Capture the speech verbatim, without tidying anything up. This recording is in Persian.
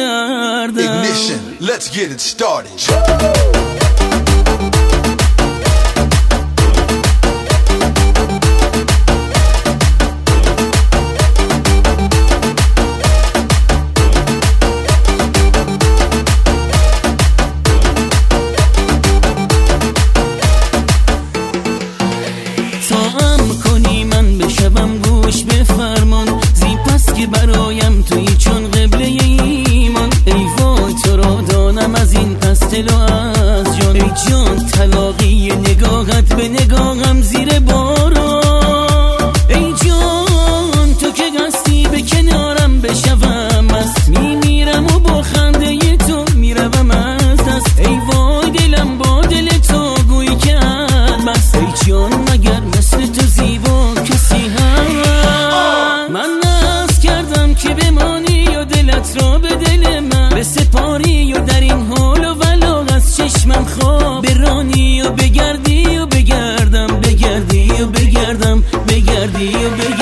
بگردم. Ignition, let's get it started. شبم گوش به فرمان زی پس که برایم توی چون قبله ایمان. ای وای تو را دانم از این پس طلا از جان. ای جان طلاقی نگاهت به نگاهم زیر باران. ای جان تو که هستی به کنارم بشوم مست. میمیرم و با خنده تو میروم از دست. ای وای دلم با دل تو گویی که بس. ای جان مگر مثل تو زیبا کسی من ناز کردم که بمانی و دلت را به دل من بسپاری و در این حال و ولا از چشمم خواب برانی و بگردی و بگردم بگردی و بگردم بگردی و بگردم.